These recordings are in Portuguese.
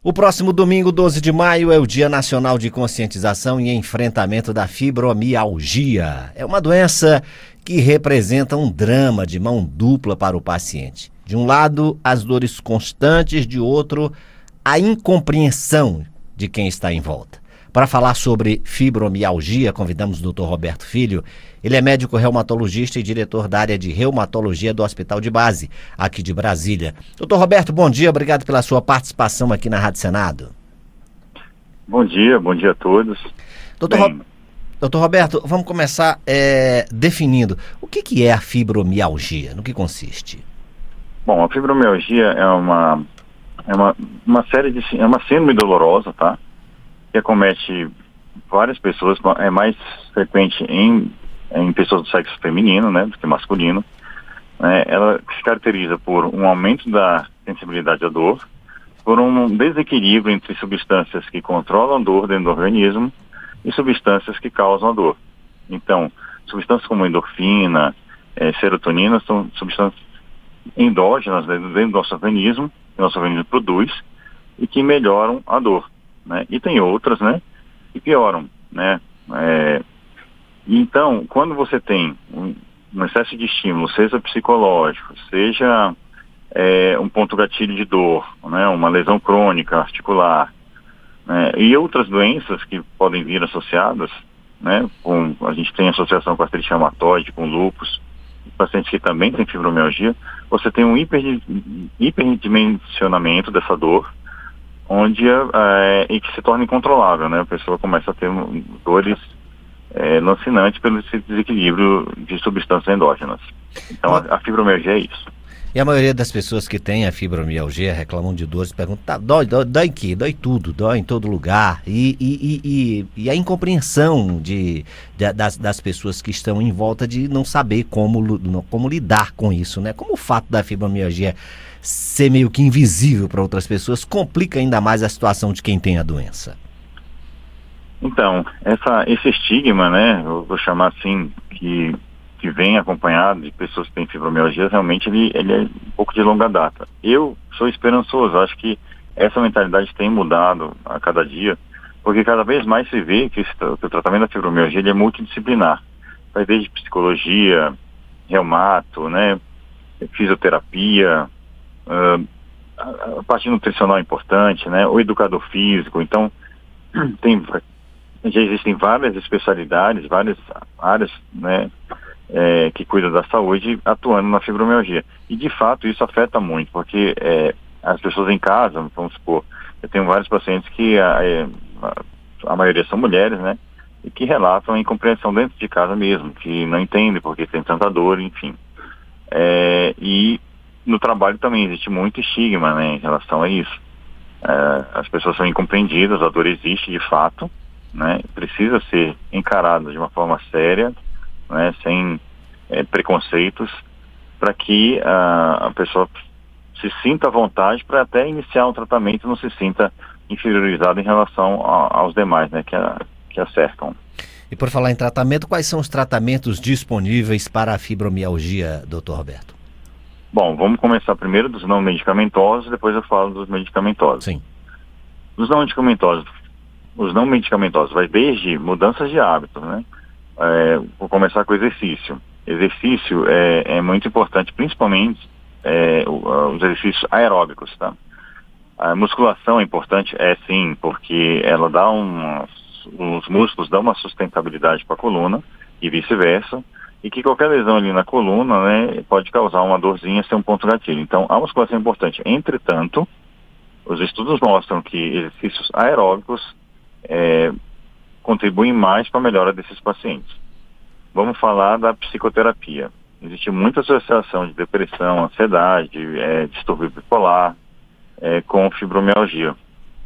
O próximo domingo, 12 de maio, é o Dia Nacional de Conscientização e Enfrentamento da Fibromialgia. É uma doença que representa um drama de mão dupla para o paciente. De um lado, as dores constantes, de outro, a incompreensão de quem está em volta. Para falar sobre fibromialgia, convidamos o Dr. Roberto Filho. Ele é médico reumatologista e diretor da área de reumatologia do Hospital de Base, aqui de Brasília. Dr. Roberto, bom dia, obrigado pela sua participação aqui na Rádio Senado. Bom dia a todos. Dr. Roberto, vamos começar definindo. O que é a fibromialgia? No que consiste? Bom, a fibromialgia é uma síndrome dolorosa, tá? Que acomete várias pessoas, é mais frequente em pessoas do sexo feminino, né, do que masculino. Ela se caracteriza por um aumento da sensibilidade à dor, por um desequilíbrio entre substâncias que controlam a dor dentro do organismo e substâncias que causam a dor. Então, substâncias como endorfina, serotonina são substâncias endógenas dentro do nosso organismo, que o nosso organismo produz e que melhoram a dor. Né? E tem outras, né, que pioram, né? Então, quando você tem um excesso de estímulo, seja psicológico, seja um ponto gatilho de dor, né, uma lesão crônica articular, né, e outras doenças que podem vir associadas, né, a gente tem associação com artrite reumatoide, com lúpus, pacientes que também têm fibromialgia, você tem um hiperdimensionamento dessa dor, onde e que se torna incontrolável, né? A pessoa começa a ter dores lancinantes pelo esse desequilíbrio de substâncias endógenas. Então, a fibromialgia é isso. E a maioria das pessoas que têm a fibromialgia reclamam de dores, perguntam, dói aqui, dói tudo, dói em todo lugar. E a incompreensão das pessoas que estão em volta de não saber como lidar com isso, né? Como o fato da fibromialgia ser meio que invisível para outras pessoas complica ainda mais a situação de quem tem a doença. Então, esse estigma, né, eu vou chamar assim, que vem acompanhado de pessoas que têm fibromialgia, realmente ele é um pouco de longa data. Eu sou esperançoso, acho que essa mentalidade tem mudado a cada dia, porque cada vez mais se vê que o tratamento da fibromialgia ele é multidisciplinar. Vai desde psicologia, reumato, né, fisioterapia, a parte nutricional é importante, né, o educador físico. Então, já existem várias especialidades, várias áreas, né, que cuidam da saúde atuando na fibromialgia. E, de fato, isso afeta muito, porque as pessoas em casa, vamos supor, eu tenho vários pacientes que a maioria são mulheres, né, e que relatam a incompreensão dentro de casa mesmo, que não entendem porque tem tanta dor, enfim. E no trabalho também existe muito estigma, né, em relação a isso. As pessoas são incompreendidas, a dor existe de fato, né, precisa ser encarada de uma forma séria, né, sem preconceitos, para que a pessoa se sinta à vontade para até iniciar um tratamento e não se sinta inferiorizada em relação aos demais, né, que a cercam. E por falar em tratamento, quais são os tratamentos disponíveis para a fibromialgia, Dr. Roberto? Bom, vamos começar primeiro dos não medicamentosos, depois eu falo dos medicamentosos. Sim. Os não medicamentosos vai desde mudanças de hábitos, né? Vou começar com o exercício. Exercício é muito importante, principalmente os exercícios aeróbicos, tá? A musculação é importante, sim, porque ela dá os músculos dão uma sustentabilidade para a coluna e vice-versa, e que qualquer lesão ali na coluna, né, pode causar uma dorzinha, ser um ponto gatilho. Então, a musculação é importante. Entretanto, os estudos mostram que exercícios aeróbicos contribuem mais para a melhora desses pacientes. Vamos falar da psicoterapia. Existe muita associação de depressão, ansiedade, distúrbio bipolar com fibromialgia.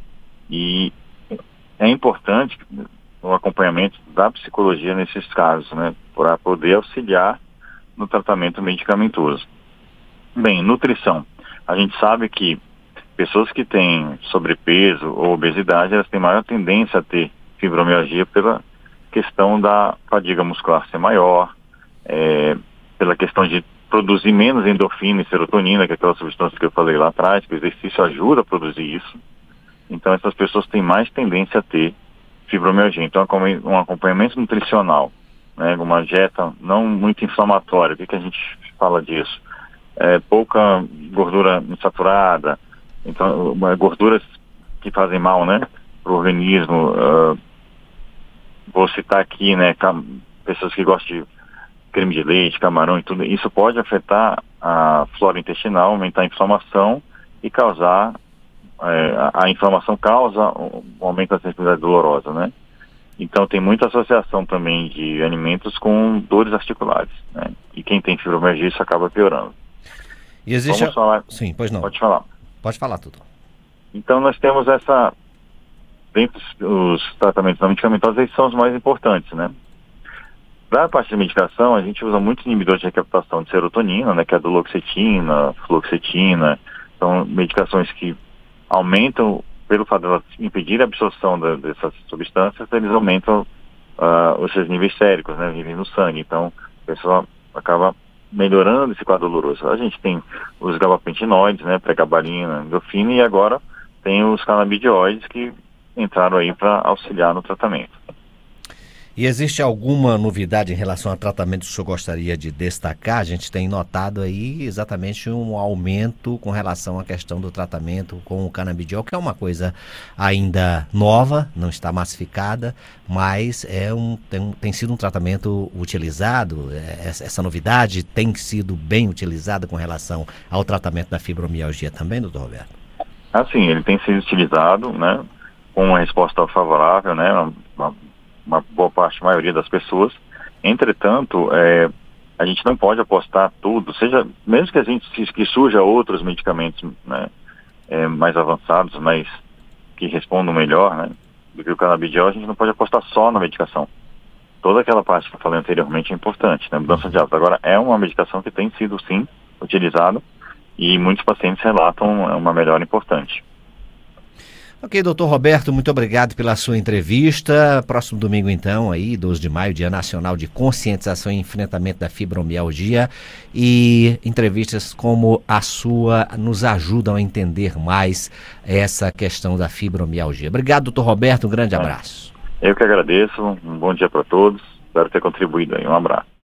E é importante o acompanhamento da psicologia nesses casos, né, para poder auxiliar no tratamento medicamentoso. Bem, nutrição. A gente sabe que pessoas que têm sobrepeso ou obesidade, elas têm maior tendência a ter fibromialgia pela questão da fadiga muscular ser maior, pela questão de produzir menos endorfina e serotonina, que é aquela substância que eu falei lá atrás, que o exercício ajuda a produzir isso. Então essas pessoas têm mais tendência a ter fibromialgia. Então um acompanhamento nutricional, né, uma dieta não muito inflamatória. O que a gente fala disso? Pouca gordura insaturada, então gorduras que fazem mal, né, para o organismo. Vou citar aqui, né, pessoas que gostam de creme de leite, camarão e tudo. Isso pode afetar a flora intestinal, aumentar a inflamação e causar a inflamação causa um aumento da sensibilidade dolorosa, né? Então tem muita associação também de alimentos com dores articulares, né? E quem tem fibromialgia isso acaba piorando. E existe... Vamos falar... Sim, pois não. Pode falar. Pode falar tudo. Então nós temos dentro dos tratamentos não medicamentosos, esses são os mais importantes, né? Para a parte de medicação, a gente usa muitos inibidores de recaptação de serotonina, né? Que é a duloxetina, fluoxetina. São medicações que aumentam, pelo fato de elas impedirem a absorção dessas substâncias, eles aumentam os seus níveis séricos, né, vivem no sangue. Então, a pessoa acaba melhorando esse quadro doloroso. A gente tem os gabapentinoides, né, pregabalina, endorfina, e agora tem os canabidioides que entraram aí para auxiliar no tratamento. E existe alguma novidade em relação ao tratamento que o senhor gostaria de destacar? A gente tem notado aí exatamente um aumento com relação à questão do tratamento com o canabidiol, que é uma coisa ainda nova, não está massificada, mas tem sido um tratamento utilizado. Essa novidade tem sido bem utilizada com relação ao tratamento da fibromialgia também, doutor Roberto? Sim, ele tem sido utilizado, né, com uma resposta favorável, né, uma boa parte, a maioria das pessoas. Entretanto, a gente não pode apostar tudo, mesmo que surja outros medicamentos, né, mais avançados, mas que respondam melhor, né, do que o canabidiol, a gente não pode apostar só na medicação. Toda aquela parte que eu falei anteriormente é importante, né, mudança de hábito. Agora, é uma medicação que tem sido, sim, utilizada e muitos pacientes relatam uma melhora importante. Ok, doutor Roberto, muito obrigado pela sua entrevista. Próximo domingo, então, aí, 12 de maio, Dia Nacional de Conscientização e Enfrentamento da Fibromialgia. E entrevistas como a sua nos ajudam a entender mais essa questão da fibromialgia. Obrigado, doutor Roberto, um grande abraço. Eu que agradeço, um bom dia para todos. Espero ter contribuído aí. Um abraço.